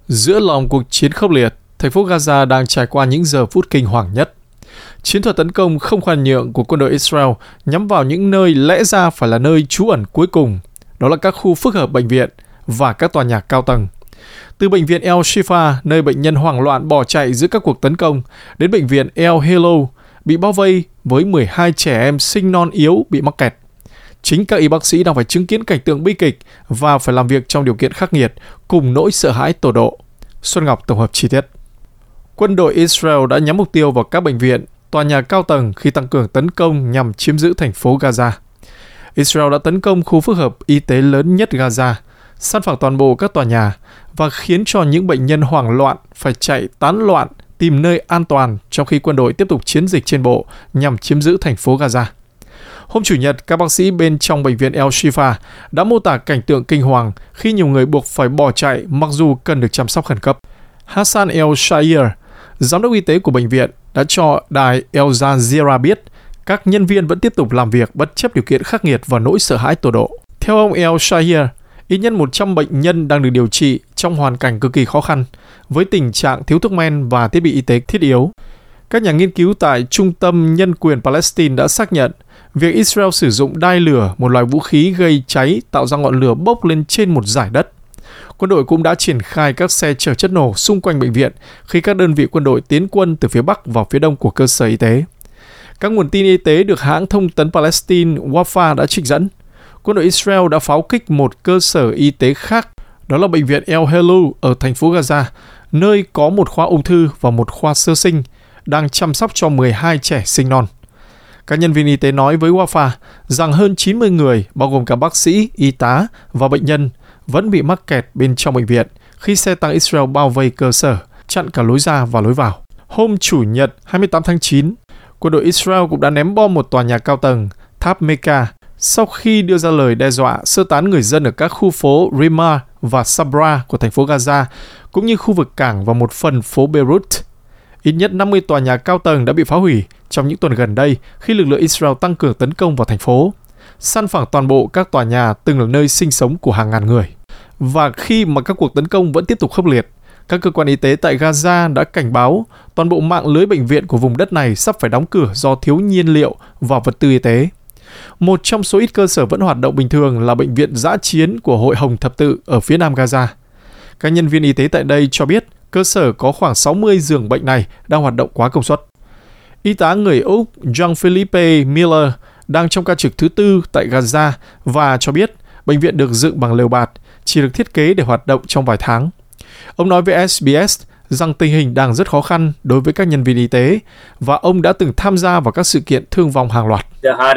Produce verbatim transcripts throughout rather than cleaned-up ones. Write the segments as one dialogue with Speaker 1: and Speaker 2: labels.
Speaker 1: Giữa lòng cuộc chiến khốc liệt, thành phố Gaza đang trải qua những giờ phút kinh hoàng nhất. Chiến thuật tấn công không khoan nhượng của quân đội Israel nhắm vào những nơi lẽ ra phải là nơi trú ẩn cuối cùng, đó là các khu phức hợp bệnh viện và các tòa nhà cao tầng. Từ bệnh viện El Shifa, nơi bệnh nhân hoảng loạn bỏ chạy giữa các cuộc tấn công, đến bệnh viện El Helo, bị bao vây với mười hai trẻ em sinh non yếu bị mắc kẹt. Chính các y bác sĩ đang phải chứng kiến cảnh tượng bi kịch và phải làm việc trong điều kiện khắc nghiệt, cùng nỗi sợ hãi tột độ. Xuân Ngọc tổng hợp chi tiết. Quân đội Israel đã nhắm mục tiêu vào các bệnh viện, tòa nhà cao tầng khi tăng cường tấn công nhằm chiếm giữ thành phố Gaza. Israel đã tấn công khu phức hợp y tế lớn nhất Gaza, san phẳng toàn bộ các tòa nhà và khiến cho những bệnh nhân hoảng loạn phải chạy tán loạn tìm nơi an toàn trong khi quân đội tiếp tục chiến dịch trên bộ nhằm chiếm giữ thành phố Gaza. Hôm Chủ nhật, các bác sĩ bên trong bệnh viện El Shifa đã mô tả cảnh tượng kinh hoàng khi nhiều người buộc phải bỏ chạy mặc dù cần được chăm sóc khẩn cấp. Hassan El Shair, giám đốc y tế của bệnh viện, đã cho đài Al Jazeera biết các nhân viên vẫn tiếp tục làm việc bất chấp điều kiện khắc nghiệt và nỗi sợ hãi tột độ. Theo ông El Shair, ít nhất một trăm bệnh nhân đang được điều trị trong hoàn cảnh cực kỳ khó khăn, với tình trạng thiếu thuốc men và thiết bị y tế thiết yếu. Các nhà nghiên cứu tại Trung tâm Nhân quyền Palestine đã xác nhận việc Israel sử dụng đai lửa, một loại vũ khí gây cháy tạo ra ngọn lửa bốc lên trên một dải đất. Quân đội cũng đã triển khai các xe chở chất nổ xung quanh bệnh viện khi các đơn vị quân đội tiến quân từ phía bắc vào phía đông của cơ sở y tế. Các nguồn tin y tế được hãng thông tấn Palestine Wafa đã trích dẫn. Quân đội Israel đã pháo kích một cơ sở y tế khác, đó là bệnh viện El Helu ở thành phố Gaza, nơi có một khoa ung thư và một khoa sơ sinh, đang chăm sóc cho mười hai trẻ sinh non. Các nhân viên y tế nói với Wafa rằng hơn chín mươi người, bao gồm cả bác sĩ, y tá và bệnh nhân, vẫn bị mắc kẹt bên trong bệnh viện khi xe tăng Israel bao vây cơ sở, chặn cả lối ra và lối vào. Hôm Chủ nhật hai mươi tám tháng chín, quân đội Israel cũng đã ném bom một tòa nhà cao tầng, tháp Mecca, sau khi đưa ra lời đe dọa sơ tán người dân ở các khu phố Rima và Sabra của thành phố Gaza, cũng như khu vực cảng và một phần phố Beirut. Ít nhất năm mươi tòa nhà cao tầng đã bị phá hủy trong những tuần gần đây khi lực lượng Israel tăng cường tấn công vào thành phố, san phẳng toàn bộ các tòa nhà từng là nơi sinh sống của hàng ngàn người. Và khi mà các cuộc tấn công vẫn tiếp tục khốc liệt, các cơ quan y tế tại Gaza đã cảnh báo toàn bộ mạng lưới bệnh viện của vùng đất này sắp phải đóng cửa do thiếu nhiên liệu và vật tư y tế. Một trong số ít cơ sở vẫn hoạt động bình thường là bệnh viện dã chiến của Hội Hồng Thập Tự ở phía nam Gaza. Các nhân viên y tế tại đây cho biết cơ sở có khoảng sáu mươi giường bệnh này đang hoạt động quá công suất. Y tá người Úc Jean-Philippe Miller đang trong ca trực thứ tư tại Gaza và cho biết bệnh viện được dựng bằng lều bạt, chỉ được thiết kế để hoạt động trong vài tháng. Ông nói với ét bê ét rằng tình hình đang rất khó khăn đối với các nhân viên y tế và ông đã từng tham gia vào các sự kiện thương vong hàng loạt.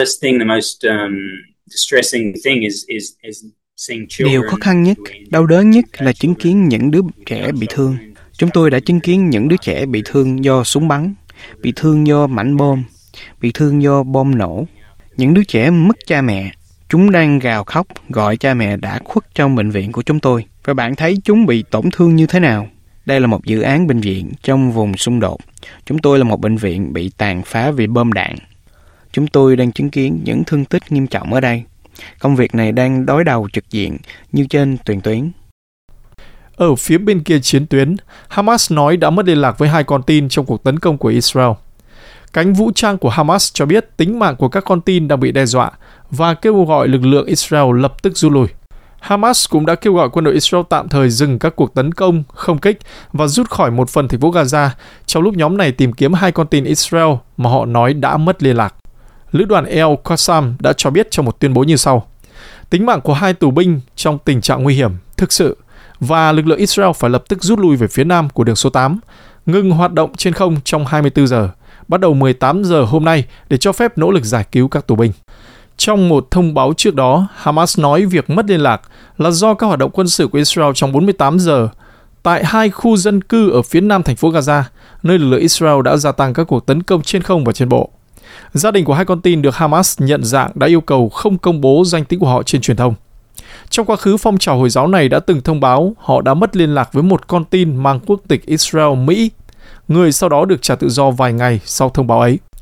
Speaker 2: Điều khó khăn nhất, đau đớn nhất là chứng kiến những đứa trẻ bị thương. Chúng tôi đã chứng kiến những đứa trẻ bị thương do súng bắn, bị thương do mảnh bom, bị thương do bom nổ. Những đứa trẻ mất cha mẹ. Chúng đang gào khóc, gọi cha mẹ đã khuất trong bệnh viện của chúng tôi. Và bạn thấy chúng bị tổn thương như thế nào? Đây là một dự án bệnh viện trong vùng xung đột. Chúng tôi là một bệnh viện bị tàn phá vì bom đạn. Chúng tôi đang chứng kiến những thương tích nghiêm trọng ở đây. Công việc này đang đối đầu trực diện như trên tiền tuyến.
Speaker 1: Ở phía bên kia chiến tuyến, Hamas nói đã mất liên lạc với hai con tin trong cuộc tấn công của Israel. Cánh vũ trang của Hamas cho biết tính mạng của các con tin đang bị đe dọa và kêu gọi lực lượng Israel lập tức rút lui. Hamas cũng đã kêu gọi quân đội Israel tạm thời dừng các cuộc tấn công, không kích và rút khỏi một phần thành phố Gaza trong lúc nhóm này tìm kiếm hai con tin Israel mà họ nói đã mất liên lạc. Lữ đoàn El Qassam đã cho biết trong một tuyên bố như sau: tính mạng của hai tù binh trong tình trạng nguy hiểm thực sự và lực lượng Israel phải lập tức rút lui về phía nam của đường số tám, ngừng hoạt động trên không trong hai mươi tư giờ, bắt đầu mười tám giờ hôm nay để cho phép nỗ lực giải cứu các tù binh. Trong một thông báo trước đó, Hamas nói việc mất liên lạc là do các hoạt động quân sự của Israel trong bốn mươi tám giờ tại hai khu dân cư ở phía nam thành phố Gaza, nơi lực lượng Israel đã gia tăng các cuộc tấn công trên không và trên bộ. Gia đình của hai con tin được Hamas nhận dạng đã yêu cầu không công bố danh tính của họ trên truyền thông. Trong quá khứ, phong trào Hồi giáo này đã từng thông báo họ đã mất liên lạc với một con tin mang quốc tịch Israel Mỹ, người sau đó được trả tự do vài ngày sau thông báo ấy.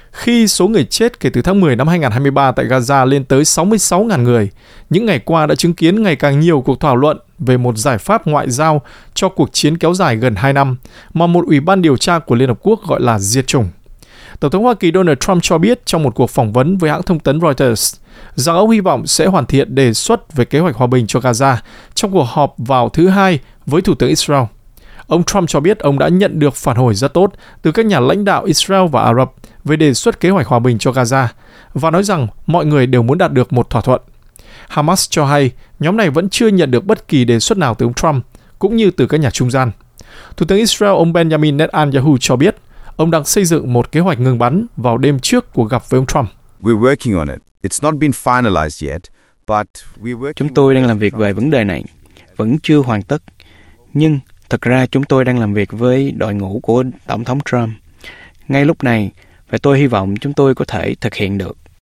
Speaker 1: Khi số người chết kể từ tháng mười năm hai không hai ba tại Gaza lên tới sáu mươi sáu nghìn người, những ngày qua đã chứng kiến ngày càng nhiều cuộc thảo luận về một giải pháp ngoại giao cho cuộc chiến kéo dài gần hai năm mà một ủy ban điều tra của Liên Hợp Quốc gọi là diệt chủng. Tổng thống Hoa Kỳ Donald Trump cho biết trong một cuộc phỏng vấn với hãng thông tấn Reuters rằng ông hy vọng sẽ hoàn thiện đề xuất về kế hoạch hòa bình cho Gaza trong cuộc họp vào thứ Hai với Thủ tướng Israel. Ông Trump cho biết ông đã nhận được phản hồi rất tốt từ các nhà lãnh đạo Israel và Ả Rập về đề xuất kế hoạch hòa bình cho Gaza và nói rằng mọi người đều muốn đạt được một thỏa thuận. Hamas cho hay nhóm này vẫn chưa nhận được bất kỳ đề xuất nào từ ông Trump, cũng như từ các nhà trung gian. Thủ tướng Israel ông Benjamin Netanyahu cho biết ông đang xây dựng một kế hoạch ngừng bắn vào đêm trước cuộc gặp với ông Trump.
Speaker 3: We're working on it. It's not been finalized yet, but we're working.
Speaker 2: Chúng tôi đang làm việc về vấn đề này, vẫn chưa hoàn tất. Nhưng thực ra chúng tôi đang làm việc với đội ngũ của Tổng thống Trump ngay lúc này, và tôi hy vọng chúng tôi có thể thực hiện được.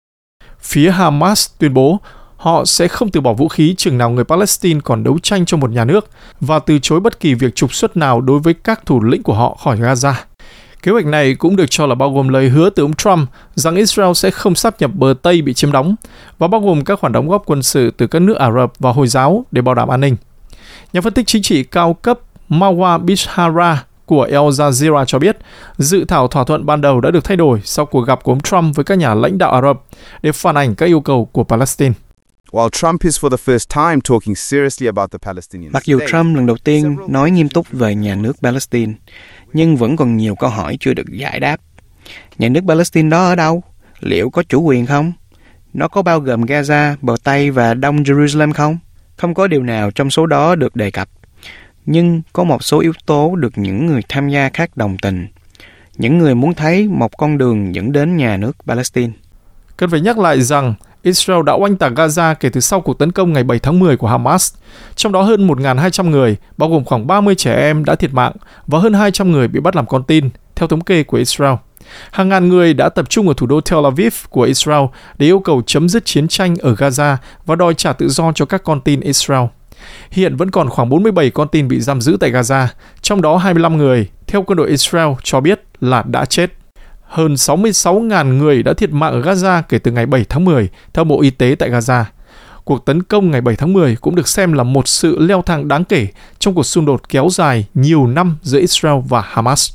Speaker 1: Phía Hamas tuyên bố họ sẽ không từ bỏ vũ khí chừng nào người Palestine còn đấu tranh cho một nhà nước và từ chối bất kỳ việc trục xuất nào đối với các thủ lĩnh của họ khỏi Gaza. Kế hoạch này cũng được cho là bao gồm lời hứa từ ông Trump rằng Israel sẽ không sáp nhập bờ Tây bị chiếm đóng và bao gồm các khoản đóng góp quân sự từ các nước Ả Rập và Hồi giáo để bảo đảm an ninh. Nhà phân tích chính trị cao cấp Marwa Bishara của Al Jazeera cho biết dự thảo thỏa thuận ban đầu đã được thay đổi sau cuộc gặp của ông Trump với các nhà lãnh đạo Ả Rập để phản ảnh các yêu cầu của Palestine.
Speaker 3: While Trump is for the first time talking seriously about the Palestinian
Speaker 2: Mặc dù
Speaker 3: state,
Speaker 2: Trump lần đầu tiên nói nghiêm túc về nhà nước Palestine, nhưng vẫn còn nhiều câu hỏi chưa được giải đáp. Nhà nước Palestine đó ở đâu? Liệu có chủ quyền không? Nó có bao gồm Gaza, bờ Tây và Đông Jerusalem không? Không có điều nào trong số đó được đề cập. Nhưng có một số yếu tố được những người tham gia khác đồng tình. Những người muốn thấy một con đường dẫn đến nhà nước Palestine.
Speaker 1: Cần phải nhắc lại rằng Israel đã oanh tạc Gaza kể từ sau cuộc tấn công ngày bảy tháng mười của Hamas. Trong đó hơn một nghìn hai trăm người, bao gồm khoảng ba mươi trẻ em đã thiệt mạng và hơn hai trăm người bị bắt làm con tin, theo thống kê của Israel. Hàng ngàn người đã tập trung ở thủ đô Tel Aviv của Israel để yêu cầu chấm dứt chiến tranh ở Gaza và đòi trả tự do cho các con tin Israel. Hiện vẫn còn khoảng bốn mươi bảy con tin bị giam giữ tại Gaza, trong đó hai mươi lăm người, theo quân đội Israel cho biết là đã chết. Hơn sáu mươi sáu nghìn người đã thiệt mạng ở Gaza kể từ ngày bảy tháng mười, theo Bộ Y tế tại Gaza. Cuộc tấn công ngày bảy tháng mười cũng được xem là một sự leo thang đáng kể trong cuộc xung đột kéo dài nhiều năm giữa Israel và Hamas.